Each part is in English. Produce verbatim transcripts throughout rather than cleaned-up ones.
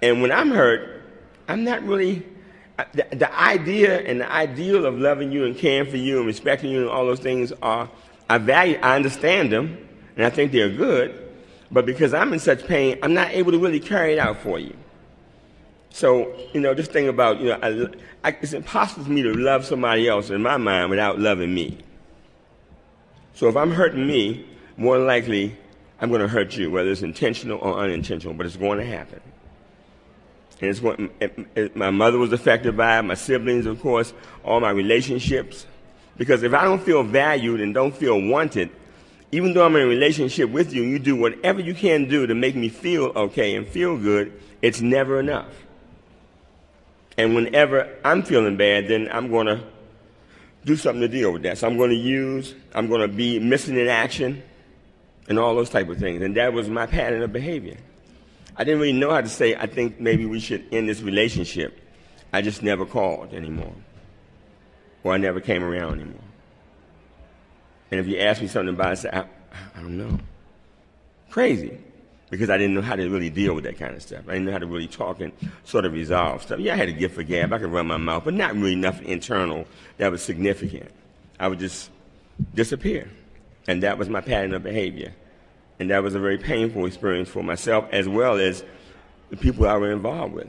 And when I'm hurt, I'm not really, the, the idea and the ideal of loving you and caring for you and respecting you and all those things are, I value, I understand them, and I think they're good, but because I'm in such pain, I'm not able to really carry it out for you. So, you know, just think about, you know, I, I, it's impossible for me to love somebody else in my mind without loving me. So if I'm hurting me, more than likely, I'm going to hurt you, whether it's intentional or unintentional, but it's going to happen. And it's going, it, it, my mother was affected by it, my siblings, of course, all my relationships. Because if I don't feel valued and don't feel wanted, even though I'm in a relationship with you and you do whatever you can do to make me feel okay and feel good, it's never enough. And whenever I'm feeling bad, then I'm going to do something to deal with that. So I'm going to use, I'm going to be missing in action and all those type of things. And that was my pattern of behavior. I didn't really know how to say, I think maybe we should end this relationship. I just never called anymore. Or I never came around anymore. And if you ask me something about it, I say, I, I don't know. Crazy. Because I didn't know how to really deal with that kind of stuff. I didn't know how to really talk and sort of resolve stuff. Yeah, I had a gift for gab. I could run my mouth, but not really nothing internal that was significant. I would just disappear. And that was my pattern of behavior. And that was a very painful experience for myself as well as the people I were involved with.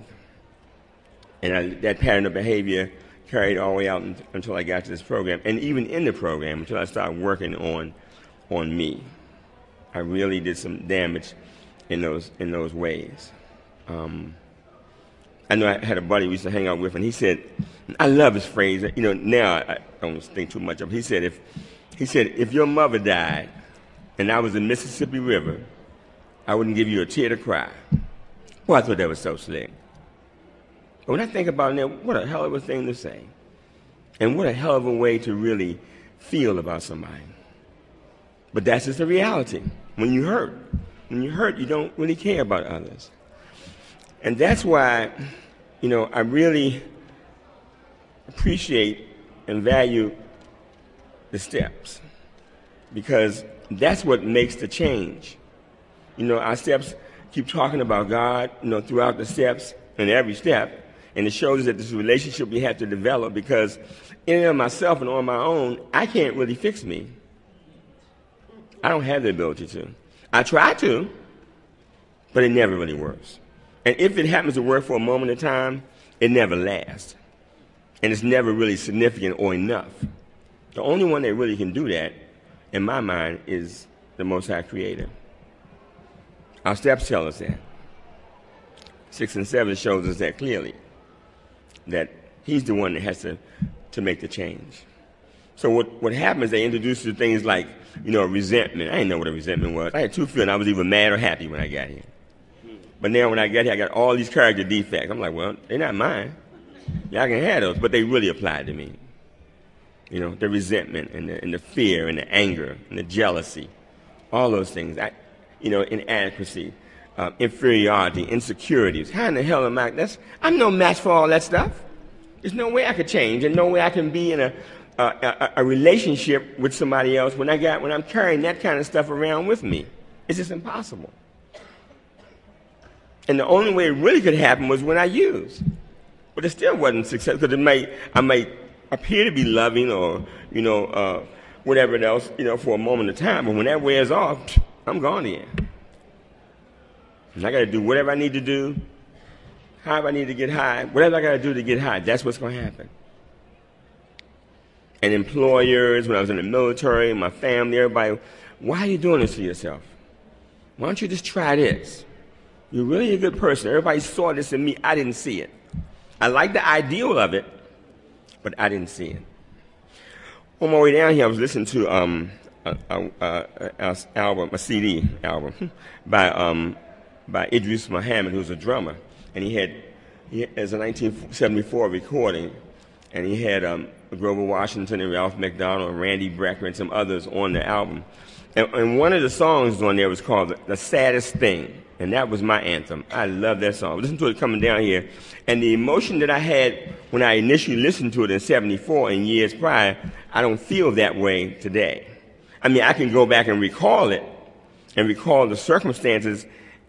And I, that pattern of behavior carried all the way out until I got to this program. And even in the program, until I started working on, on me. I really did some damage in those in those ways. Um, I know I had a buddy we used to hang out with, and he said, I love his phrase. You know, now I, I don't think too much of it. He said, if he said, if your mother died and I was in Mississippi River, I wouldn't give you a tear to cry. Well, I thought that was so slick. But when I think about it, what a hell of a thing to say. And what a hell of a way to really feel about somebody. But that's just the reality. When you hurt, when you hurt, you don't really care about others. And that's why, you know, I really appreciate and value the steps. Because that's what makes the change. You know, our steps keep talking about God, you know, throughout the steps and every step. And it shows that this relationship we have to develop because in and of myself and on my own, I can't really fix me. I don't have the ability to. I try to, but it never really works. And if it happens to work for a moment in time, it never lasts. And it's never really significant or enough. The only one that really can do that, in my mind, is the Most High Creator. Our steps tell us that. Six and seven shows us that clearly, that he's the one that has to, to make the change. So what, what happens, they introduce you to things like, you know, resentment. I didn't know what a resentment was. I had two feelings. I was either mad or happy when I got here. But now when I got here, I got all these character defects. I'm like, well, they're not mine. Y'all can have those, but they really apply to me. You know, the resentment and the, and the fear and the anger and the jealousy, all those things. I, you know, inadequacy, uh, inferiority, insecurities. How in the hell am I? That's, I'm no match for all that stuff. There's no way I could change and no way I can be in a Uh, a, a relationship with somebody else when I got when I'm carrying that kind of stuff around with me. It's just impossible. And the only way it really could happen was when I used. But it still wasn't successful because it might I might appear to be loving or you know uh, whatever else you know for a moment of time. But when that wears off, I'm gone again. And I got to do whatever I need to do, however I need to get high, whatever I got to do to get high. That's what's going to happen. And employers, when I was in the military, my family, everybody, why are you doing this to yourself? Why don't you just try this? You're really a good person. Everybody saw this in me. I didn't see it. I like the ideal of it, but I didn't see it. On my way down here, I was listening to um, a, a, a, a album, a C D album by um, by Idris Muhammad, who's a drummer, and he had he has a nineteen seventy-four recording, and he had um, Grover Washington and Ralph McDonald and Randy Brecker and some others on the album. And, and one of the songs on there was called The Saddest Thing, and that was my anthem. I love that song. Listen to it coming down here. And the emotion that I had when I initially listened to it in seventy-four and years prior, I don't feel that way today. I mean, I can go back and recall it and recall the circumstances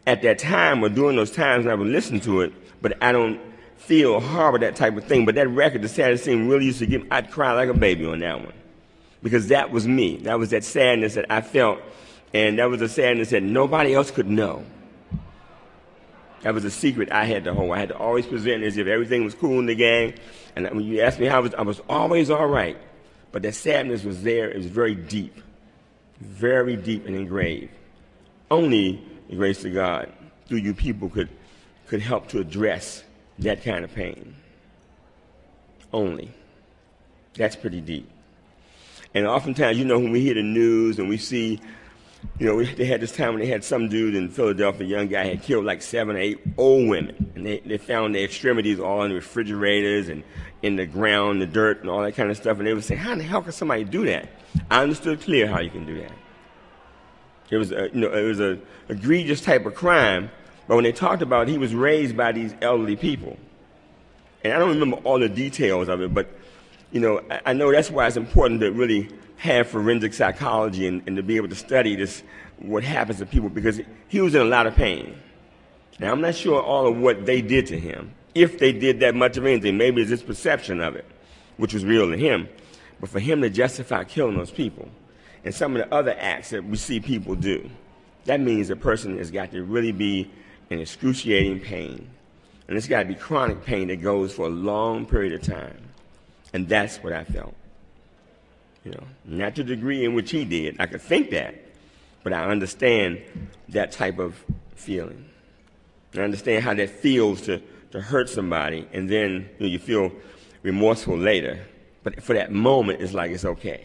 at that time or during those times I would listen to it, but I don't feel or harbor that type of thing. But that record, The Saddest Thing, really used to get, I'd cry like a baby on that one. Because that was me. That was that sadness that I felt, and that was a sadness that nobody else could know. That was a secret I had to hold. I had to always present as if everything was cool in the gang. And when you asked me how I was, I was always all right. But that sadness was there. It was very deep. Very deep and engraved. Only the grace of God through you people could, could help to address that kind of pain. Only. That's pretty deep. And oftentimes, you know, when we hear the news and we see, you know, they had this time when they had some dude in Philadelphia, a young guy, had killed like seven or eight old women. And they, they found their extremities all in the refrigerators and in the ground, the dirt, and all that kind of stuff. And they would say, how in the hell can somebody do that? I understood clear how you can do that. It was, a, you know, it was a egregious type of crime. But when they talked about it, he was raised by these elderly people. And I don't remember all the details of it, but you know, I know that's why it's important to really have forensic psychology and, and to be able to study this, what happens to people, because he was in a lot of pain. Now, I'm not sure all of what they did to him, if they did that much of anything. Maybe it's his perception of it, which was real to him. But for him to justify killing those people and some of the other acts that we see people do, that means a person has got to really be in excruciating pain. And it's got to be chronic pain that goes for a long period of time. And that's what I felt. You know, not to the degree in which he did. I could think that, but I understand that type of feeling. I understand how that feels to, to hurt somebody, and then you know, you feel remorseful later. But for that moment, it's like it's okay.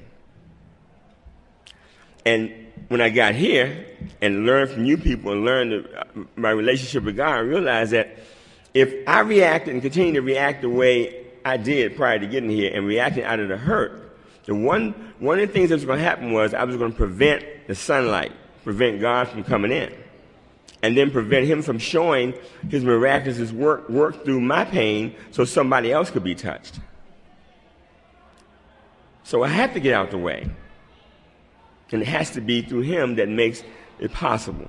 And when I got here and learned from you people and learned the, uh, my relationship with God, I realized that if I reacted and continued to react the way I did prior to getting here and reacting out of the hurt, the one, one of the things that was going to happen was I was going to prevent the sunlight, prevent God from coming in, and then prevent him from showing his miraculous work, work through my pain so somebody else could be touched. So I have to get out the way. And it has to be through him that makes it possible.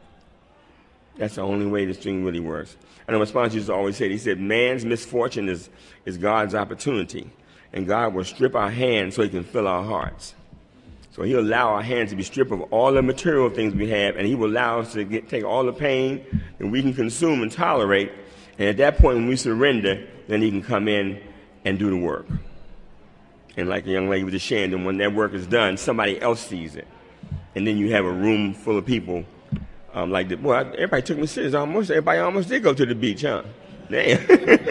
That's the only way this thing really works. I know my sponsor used to always say, he said, man's misfortune is, is God's opportunity. And God will strip our hands so he can fill our hearts. So he'll allow our hands to be stripped of all the material things we have, and he will allow us to get, take all the pain that we can consume and tolerate. And at that point, when we surrender, then he can come in and do the work. And like the young lady was just sharing, then when that work is done, somebody else sees it. And then you have a room full of people um, like that. Boy, everybody took me serious. Almost, everybody almost did go to the beach, huh? Damn.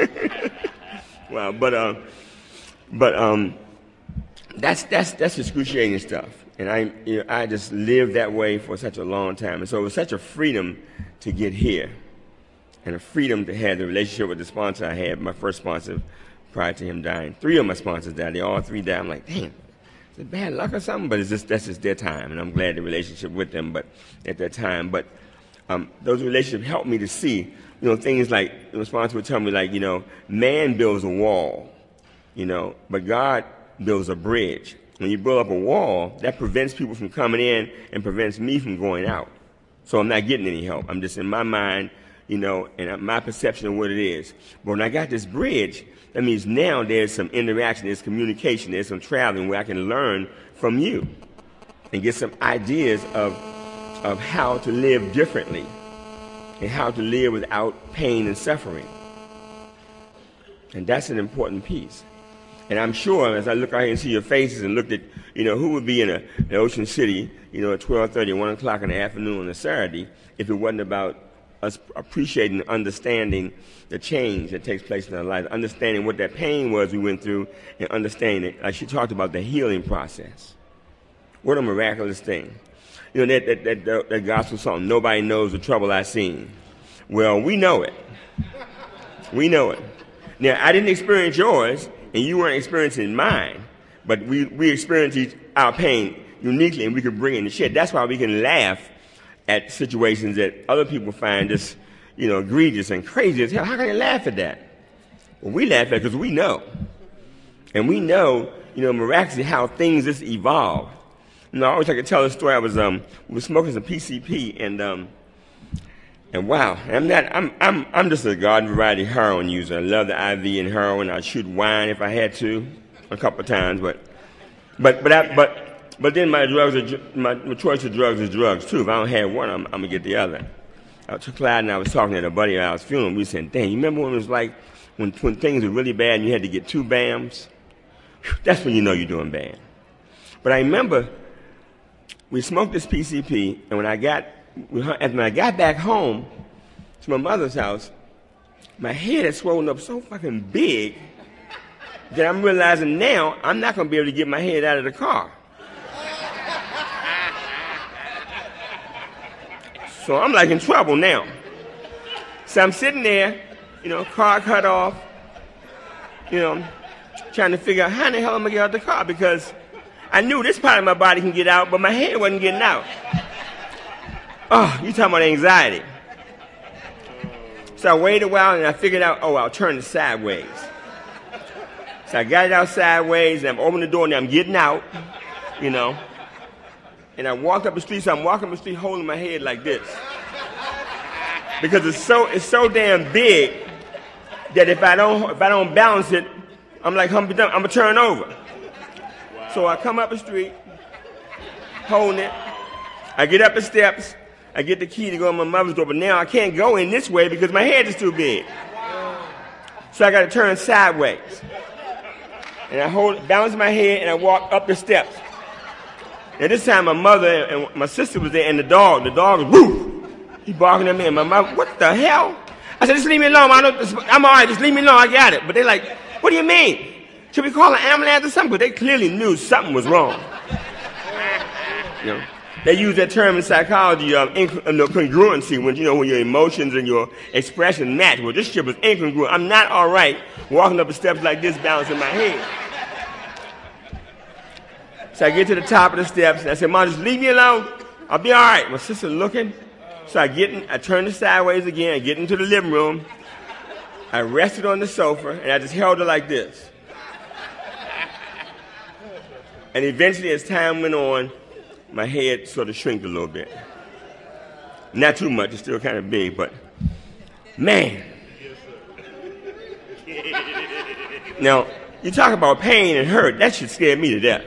Wow, but uh, but um, that's that's that's excruciating stuff. And I you know, I just lived that way for such a long time. And so it was such a freedom to get here, and a freedom to have the relationship with the sponsor I had, my first sponsor, prior to him dying. Three of my sponsors died. They all three died. I'm like, damn, is it bad luck or something? But it's just, that's just their time, and I'm glad the relationship with them, but at that time. But um, those relationships helped me to see, you know, things like, the sponsor would tell me, like, you know, man builds a wall, you know, but God builds a bridge. When you build up a wall, that prevents people from coming in and prevents me from going out. So I'm not getting any help. I'm just in my mind, you know, and my perception of what it is. But when I got this bridge, that means now there's some interaction, there's communication, there's some traveling where I can learn from you and get some ideas of, of how to live differently and how to live without pain and suffering. And that's an important piece. And I'm sure as I look out here and see your faces and looked at, you know, who would be in a, an Ocean City, you know, at twelve thirty, one o'clock in the afternoon on a Saturday if it wasn't about us appreciating and understanding the change that takes place in our lives, understanding what that pain was we went through, and understanding, like she talked about, the healing process. What a miraculous thing. You know, that, that, that, that, that gospel song, nobody knows the trouble I've seen. Well, we know it. We know it. Now, I didn't experience yours, and you weren't experiencing mine, but we, we experienced each, our pain uniquely, and we could bring it in the shed. That's why we can laugh at situations that other people find just, you know, egregious and crazy as hell. How can they laugh at that? Well, we laugh at it because we know. And we know, you know, miraculously how things just evolve. You know, I always like to tell a story. I was, um, we were smoking some P C P, and um, And wow, I'm not, I'm, I'm, I'm just a garden variety heroin user. I love the I V and heroin. I'd shoot wine if I had to, a couple of times, but, but, but, I, but, but then my drugs are, my, my choice of drugs is drugs too. If I don't have one, I'm, I'm gonna get the other. Uh, to Clyde and I was talking at a buddy at our funeral. We said, dang, you remember when it was like, when, when things were really bad and you had to get two B A Ms? Whew, that's when you know you're doing bad. But I remember we smoked this P C P, and when I got, when I got back home to my mother's house, my head had swollen up so fucking big that I'm realizing now I'm not going to be able to get my head out of the car. So I'm like in trouble now. So I'm sitting there, you know, car cut off, you know, trying to figure out how the hell I'm going to get out of the car, because I knew this part of my body can get out, but my head wasn't getting out. Oh, you talking about anxiety. So I waited a while and I figured out, oh, I'll turn it sideways. So I got it out sideways and I'm opening the door and I'm getting out, you know. And I walked up the street, so I'm walking up the street holding my head like this. Because it's so, it's so damn big that if I don't, if I don't balance it, I'm like, I'm gonna turn over. So I come up the street, holding it. I get up the steps. I get the key to go in my mother's door, but now I can't go in this way because my head is too big. So I got to turn sideways. And I hold, balance my head, and I walk up the steps. And this time my mother and my sister was there, and the dog, the dog was woof. He barking at me, and my mother, what the hell? I said, just leave me alone. I don't, I'm all right, just leave me alone. I got it. But they're like, what do you mean? Should we call an ambulance or something? But they clearly knew something was wrong. You know? They use that term in psychology of inc- uh, congruency, when you know when your emotions and your expression match. Well, this shit was incongruent. I'm not all right walking up the steps like this, balancing my head. So I get to the top of the steps and I said, Mom, just leave me alone. I'll be all right. My sister looking. So I get in, I turn it sideways again. I get into the living room. I rested on the sofa and I just held her like this. And eventually, as time went on, my head sort of shrinked a little bit. Not too much, it's still kind of big, but man. Now, you talk about pain and hurt, that should scare me to death.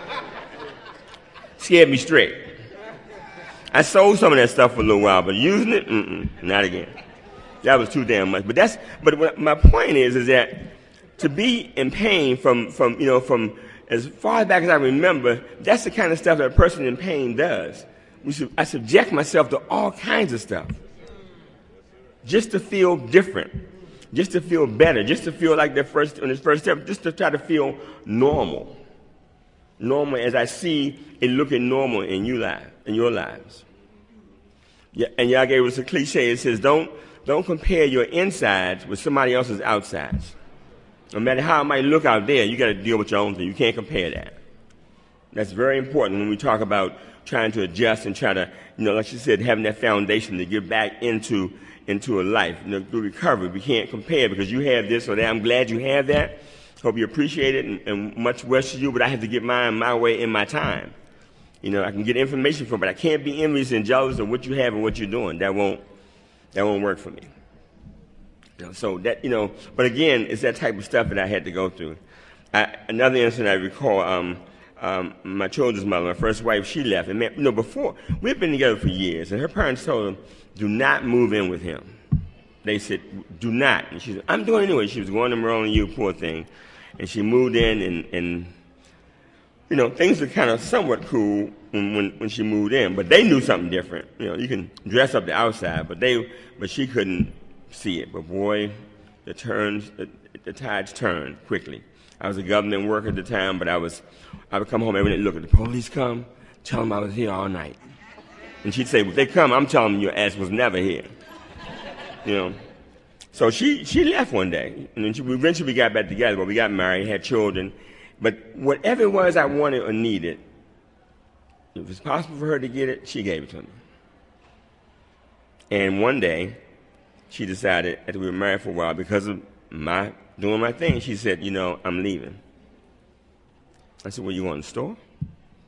Scared me straight. I sold some of that stuff for a little while, but using it, mm-mm, not again. That was too damn much. But that's, but what my point is, is that to be in pain from, from, you know, from as far back as I remember, that's the kind of stuff that a person in pain does. We should, I subject myself to all kinds of stuff just to feel different, just to feel better, just to feel like the first, on this first step, just to try to feel normal. Normal as I see it looking normal in you live, in your lives. Yeah, and y'all gave us a cliche. It says, don't, don't compare your insides with somebody else's outsides. No matter how it might look out there, you got to deal with your own thing. You can't compare that. That's very important when we talk about trying to adjust and try to, you know, like you said, having that foundation to get back into into a life, you know, through recovery. We can't compare because you have this or that. I'm glad you have that. Hope you appreciate it, and, and much wish to you, but I have to get mine my way in my time. You know, I can get information from it, but I can't be envious and jealous of what you have and what you're doing. That won't, that won't work for me. You know, so that, you know, but again, it's that type of stuff that I had to go through. I, another incident I recall, um, um, my children's mother, my first wife, she left. And man, you know, before, we've been together for years, and her parents told her, do not move in with him. They said, do not. And she said, I'm doing it anyway. She was going to Maryland, you poor thing. And she moved in, and, and you know, things were kind of somewhat cool when, when, when she moved in, but they knew something different. You know, you can dress up the outside, but they, but she couldn't see it. But boy, the turns, the, the tides turned quickly. I was a government worker at the time, but I was, I would come home every night, look, at the police come, tell them I was here all night. And she'd say, well, if they come, I'm telling them your ass was never here. You know. So she, she left one day, and then she, eventually we got back together, but we got married, had children. But whatever it was I wanted or needed, if it's possible for her to get it, she gave it to me. And one day, she decided, after we were married for a while, because of my doing my thing, she said, you know, I'm leaving. I said, well, you going to the store?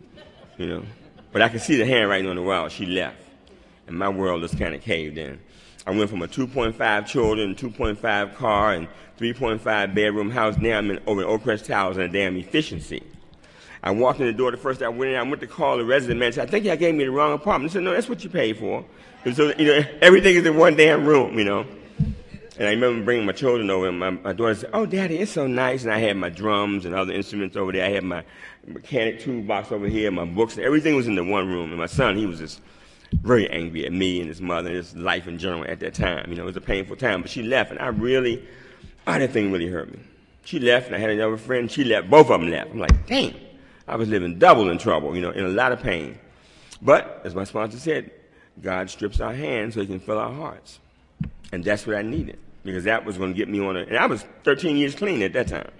You know. But I could see the handwriting on the wall. She left. And my world just kind of caved in. I went from a two point five children, two point five car, and three point five bedroom house. Now I'm in, over in Oak Crest Towers in a damn efficiency. I walked in the door the first day I went in. I went to call the resident manager. I think y'all gave me the wrong apartment. He said, no, that's what you paid for. And so, you know, everything is in one damn room, you know. And I remember bringing my children over, and my, my daughter said, oh, Daddy, it's so nice. And I had my drums and other instruments over there. I had my mechanic toolbox over here, my books. Everything was in the one room. And my son, he was just very angry at me and his mother and his life in general at that time. You know, it was a painful time. But she left, and I really, oh, that thing really hurt me. She left, and I had another friend. She left. Both of them left. I'm like, damn. I was living double in trouble, you know, in a lot of pain. But, as my sponsor said, God strips our hands so he can fill our hearts. And that's what I needed, because that was going to get me on a, and I was thirteen years clean at that time.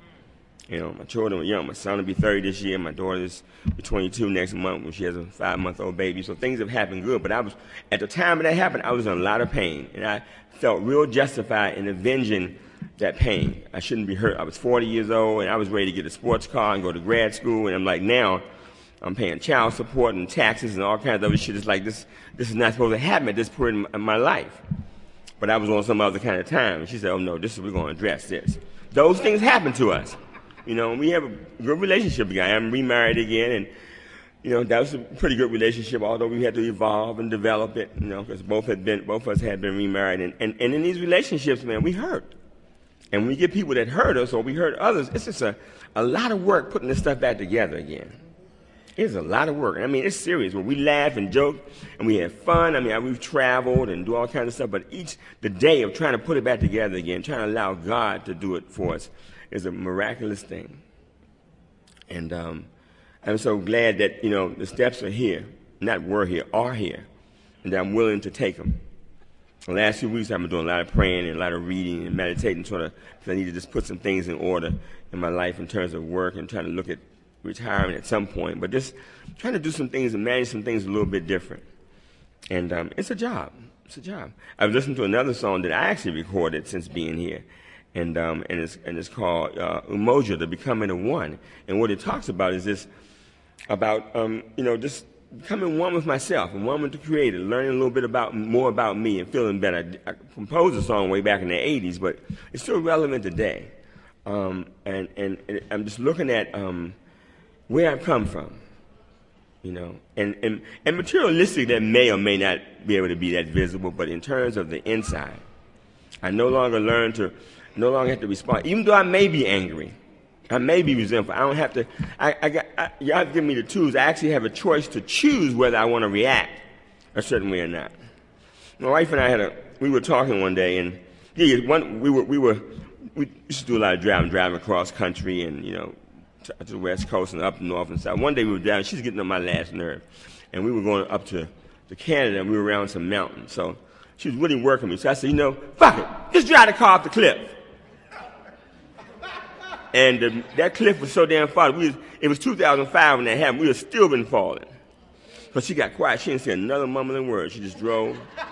You know, my children were young. My son will be thirty this year. My daughter's be twenty-two next month when she has a five-month-old baby. So things have happened good. But I was, at the time that happened, I was in a lot of pain. And I felt real justified in avenging that pain. I shouldn't be hurt. I was forty years old, and I was ready to get a sports car and go to grad school. And I'm like, now I'm paying child support and taxes and all kinds of other shit. It's like, this this is not supposed to happen at this point in my, in my life. But I was on some other kind of time. And she said, oh, no, this is, we're going to address this. Those things happen to us. You know, we have a good relationship again. I'm remarried again, and, you know, that was a pretty good relationship, although we had to evolve and develop it, you know, because both had been, both of us had been remarried. And, and, and in these relationships, man, we hurt. And when we get people that hurt us or we hurt others, it's just a, a lot of work putting this stuff back together again. It's a lot of work. I mean, it's serious. When we laugh and joke and we have fun, I mean, we've traveled and do all kinds of stuff, but each, the day of trying to put it back together again, trying to allow God to do it for us is a miraculous thing. And um, I'm so glad that, you know, the steps are here, not were here, are here, and that I'm willing to take them. The last few weeks I've been doing a lot of praying and a lot of reading and meditating, sort of, because I need to just put some things in order in my life in terms of work and trying to look at retirement at some point, but just trying to do some things and manage some things a little bit different. And um, it's a job. It's a job. I've listened to another song that I actually recorded since being here, and um, and it's and it's called uh, Umoja, the Becoming of One. And what it talks about is this, about um, you know, just becoming one with myself and one with the Creator, learning a little bit about more about me and feeling better. I composed a song way back in the eighties, but it's still relevant today. Um, and, and and I'm just looking at um, where I've come from, you know, and, and, and materialistic that may or may not be able to be that visible, but in terms of the inside, I no longer learn to, no longer have to respond. Even though I may be angry, I may be resentful, I don't have to, I, I got, I, y'all give me the tools. I actually have a choice to choose whether I want to react a certain way or not. My wife and I had a, we were talking one day, and yeah, one, we were, we were, we used to do a lot of driving, driving across country and, you know, to the West Coast and up north and south. One day we were driving, she's getting on my last nerve, and we were going up to, to Canada, and we were around some mountains. So she was really working me. So I said, you know, fuck it, just drive the car off the cliff. And uh, that cliff was so damn far. We was, it was two thousand five when that happened. We had still been falling. So she got quiet. She didn't say another mumbling word. She just drove.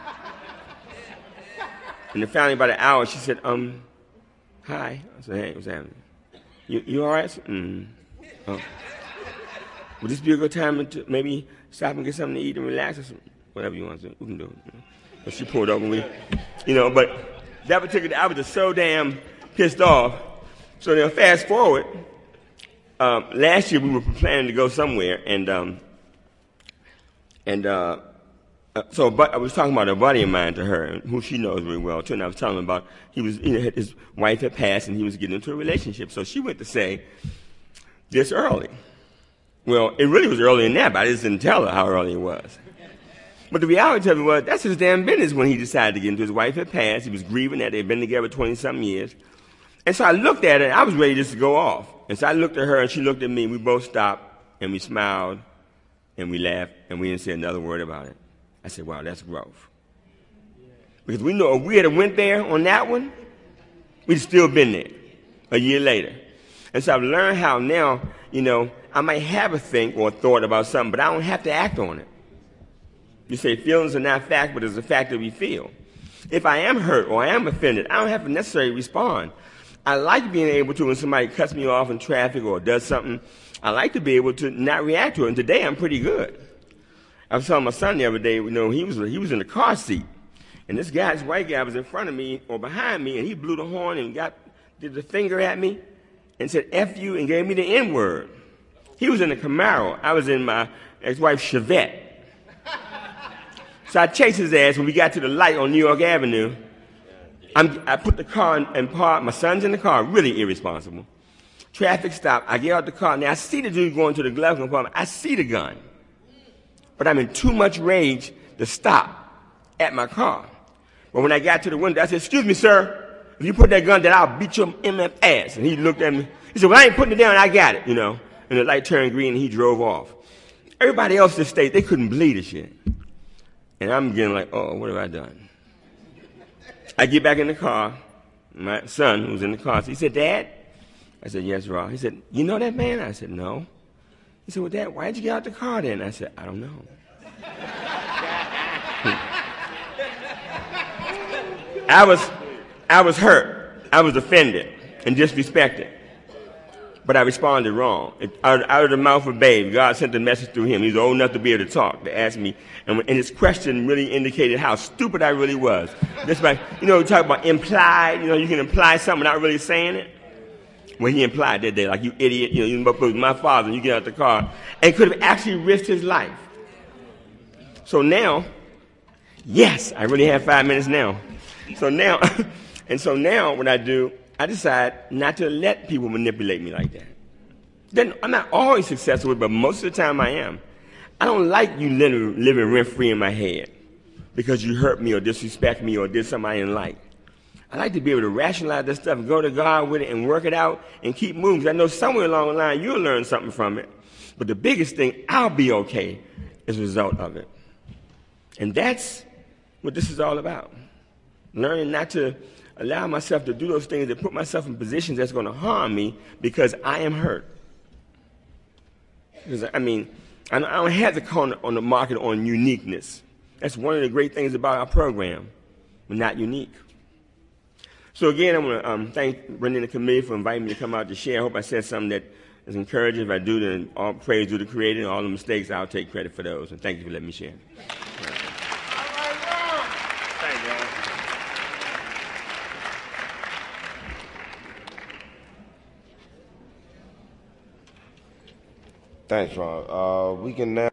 And then finally, about an hour, she said, um, hi. I said, hey, what's happening? You, you all right? Mm. Oh. Would this be a good time to maybe stop and get something to eat and relax or something? Whatever you want to do, we can do it. So she pulled over and we, you know, but that particular day, I was just so damn pissed off. So then fast forward, um, last year we were planning to go somewhere, and um, and uh, uh, so but I was talking about a buddy of mine to her, who she knows very well too, and I was telling her about he was, you know, his wife had passed and he was getting into a relationship. So she went to say this early. Well, it really was early in that, but I just didn't tell her how early it was. But the reality of it was, that's his damn business when he decided to get into. His wife had passed. He was grieving that they'd been together twenty-something years. And so I looked at her, and I was ready just to go off. And so I looked at her, and she looked at me, and we both stopped, and we smiled, and we laughed, and we didn't say another word about it. I said, wow, that's growth. Because we know if we had went there on that one, we'd still been there a year later. And so I've learned how now, you know, I might have a think or a thought about something, but I don't have to act on it. You say feelings are not fact, but it's a fact that we feel. If I am hurt or I am offended, I don't have to necessarily respond. I like being able to, when somebody cuts me off in traffic or does something, I like to be able to not react to it. And today I'm pretty good. I was telling my son the other day, you know, he was he was in the car seat And this guy, this white guy, was in front of me or behind me, and he blew the horn and got did the finger at me and said F you and gave me the N word. He was in a Camaro. I was in my ex-wife's Chevette. So I chased his ass when we got to the light on New York Avenue. I'm, I put the car in, in park. My son's in the car, really irresponsible. Traffic stop. I get out the car. Now I see the dude going to the glove compartment. I see the gun. But I'm in too much rage to stop at my car. But when I got to the window, I said, excuse me, sir. If you put that gun down, I'll beat your M F ass. And he looked at me. He said, well, I ain't putting it down. I got it, you know. And the light turned green, and he drove off. Everybody else in the state, they couldn't believe the shit. And I'm getting like, oh, what have I done? I get back in the car. My son, who was in the car, he said, Dad? I said, yes, Rob. He said, you know that man? I said, no. He said, well, Dad, why'd you get out the car then? I said, I don't know. I was, I was hurt. I was offended and disrespected. But I responded wrong. It, out, out of the mouth of babes, God sent the message through him. He's old enough to be able to talk, to ask me. And, and his question really indicated how stupid I really was. Just by, you know, we talk about implied. You know, you can imply something without really saying it. Well, he implied that day, like, you idiot. You know, you was my father, and you get out the car. And could have actually risked his life. So now, yes, I really have five minutes now. So now, and so now what I do, I decide not to let people manipulate me like that. Then I'm not always successful, but most of the time I am. I don't like you living, living rent-free in my head because you hurt me or disrespect me or did something I didn't like. I like to be able to rationalize this stuff and go to God with it and work it out and keep moving. Because I know somewhere along the line you'll learn something from it. But the biggest thing, I'll be okay as a result of it. And that's what this is all about. Learning not to allow myself to do those things that put myself in positions that's going to harm me because I am hurt. Because, I mean, I don't have to call on the market on uniqueness. That's one of the great things about our program. We're not unique. So again, I want to um, thank Brendan and the committee for inviting me to come out to share. I hope I said something that is encouraging. If I do, then all praise to the Creator, and all the mistakes, I'll take credit for those. And thank you for letting me share. Thanks, Ron. Uh, we can now